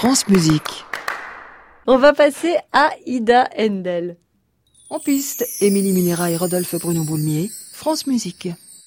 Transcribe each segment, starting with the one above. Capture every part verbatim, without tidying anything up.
France Musique. On va passer à Ida Haendel. En piste, Émilie Munera et Rodolphe Brugnon-Boulmier, France Musique.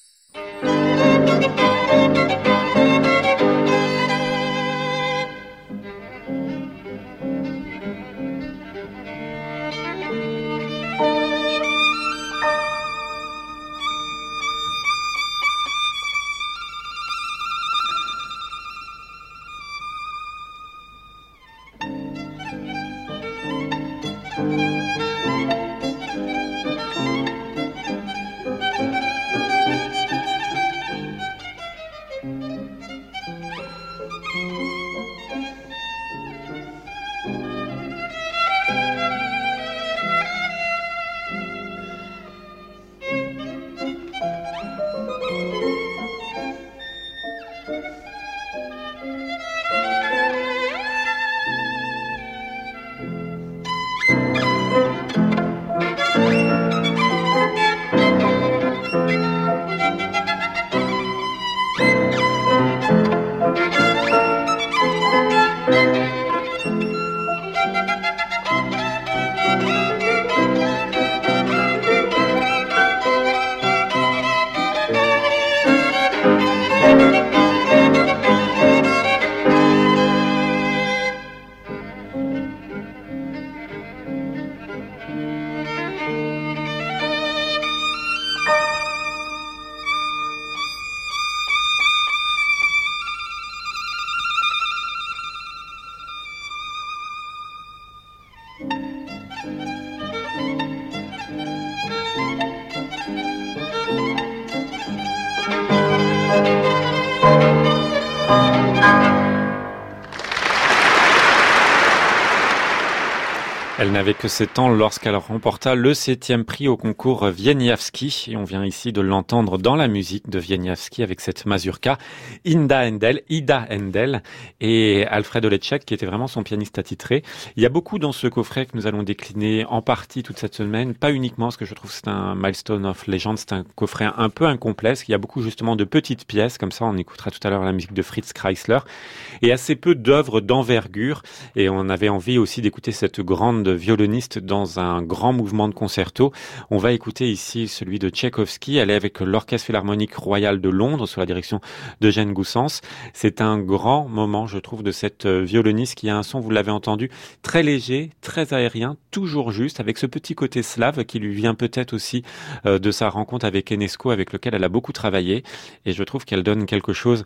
Elle n'avait que sept ans lorsqu'elle remporta le septième prix au concours Wieniawski. Et on vient ici de l'entendre dans la musique de Wieniawski avec cette mazurka. Ida Haendel, Ida Haendel et Alfred Olecek qui était vraiment son pianiste attitré. Il y a beaucoup dans ce coffret que nous allons décliner en partie toute cette semaine. Pas uniquement parce que je trouve que c'est un milestone of legend. C'est un coffret un peu incomplet parce qu'il y a beaucoup justement de petites pièces. Comme ça, on écoutera tout à l'heure la musique de Fritz Kreisler. Et assez peu d'œuvres d'envergure. Et on avait envie aussi d'écouter cette grande violoniste dans un grand mouvement de concerto. On va écouter ici celui de Tchaïkovski. Elle est avec l'Orchestre Philharmonique Royal de Londres sous la direction d'Eugène Goussens. C'est un grand moment, je trouve, de cette violoniste qui a un son, vous l'avez entendu, très léger, très aérien, toujours juste, avec ce petit côté slave qui lui vient peut-être aussi euh, de sa rencontre avec Enesco, avec lequel elle a beaucoup travaillé. Et je trouve qu'elle donne quelque chose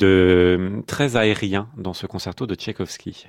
de très aérien dans ce concerto de Tchaïkovski.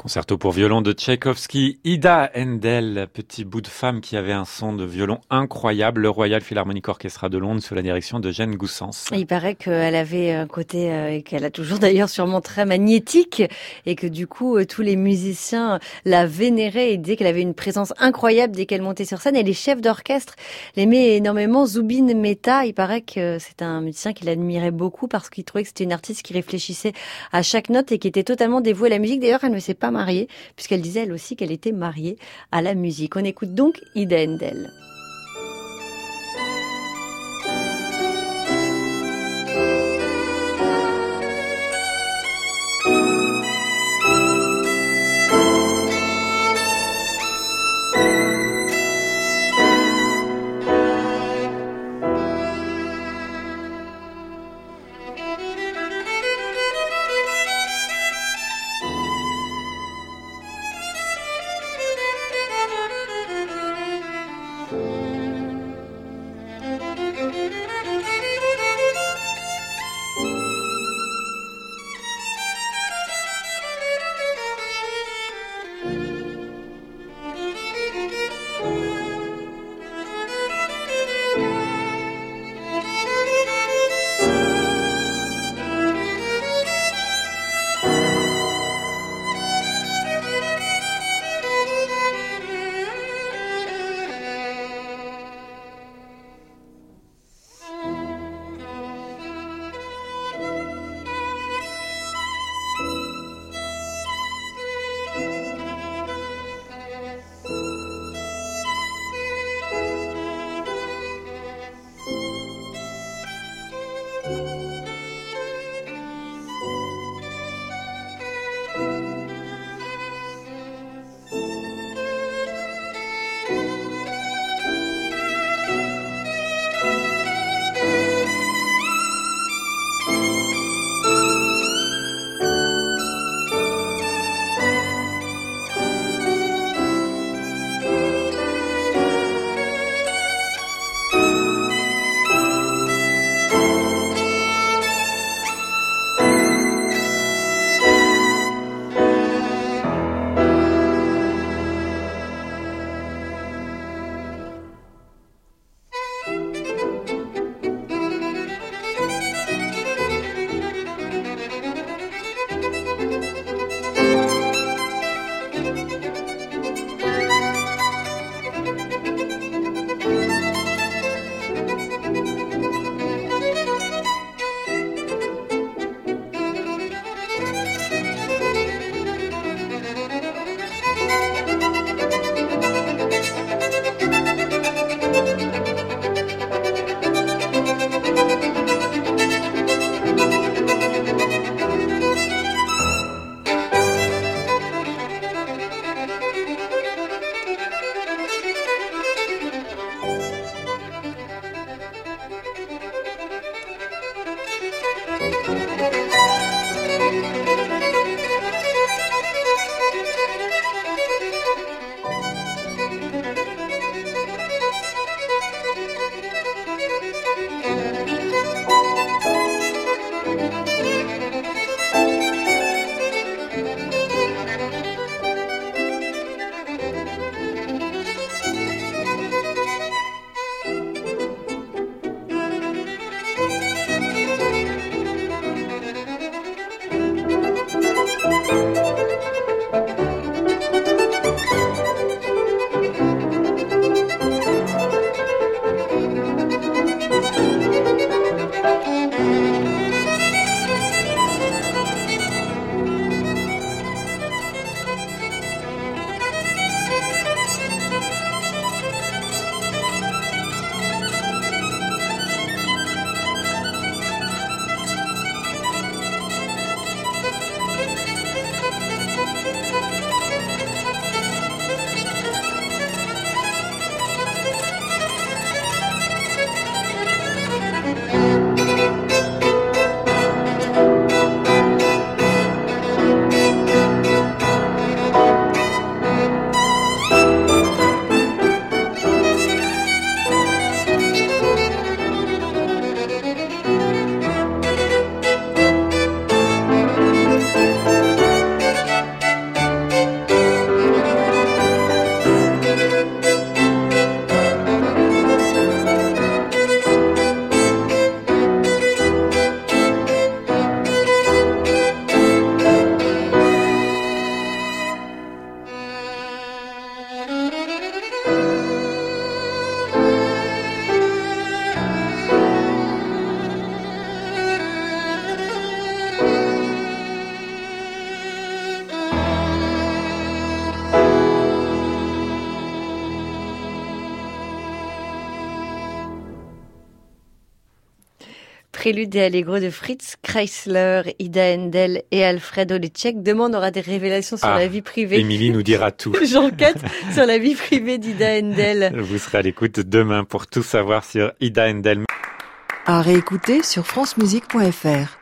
Concerto pour violon de Tchaïkovski, Ida Haendel, petit bout de femme qui avait un son de violon incroyable, le Royal Philharmonic Orchestra de Londres sous la direction de Jeanne Goussens. Il paraît qu'elle avait un côté, euh, et qu'elle a toujours d'ailleurs sûrement très magnétique, et que du coup euh, tous les musiciens la vénéraient et disaient qu'elle avait une présence incroyable dès qu'elle montait sur scène, et les chefs d'orchestre l'aimaient énormément. Zubin Mehta, il paraît que c'est un musicien qu'il admirait beaucoup parce qu'il trouvait que c'était une artiste qui réfléchissait à chaque note et qui était totalement dévouée à la musique. D'ailleurs, elle ne s'est pas mariée, puisqu'elle disait elle aussi qu'elle était mariée à la musique. On écoute donc Ida Haendel. Thank you. Prélude et Allegro de Fritz Kreisler, Ida Haendel et Alfred Holecek. Demain, on aura des révélations sur ah, la vie privée. Émilie nous dira tout. J'enquête sur la vie privée d'Ida Haendel. Vous serez à l'écoute demain pour tout savoir sur Ida Haendel. À réécouter sur francemusique point f r.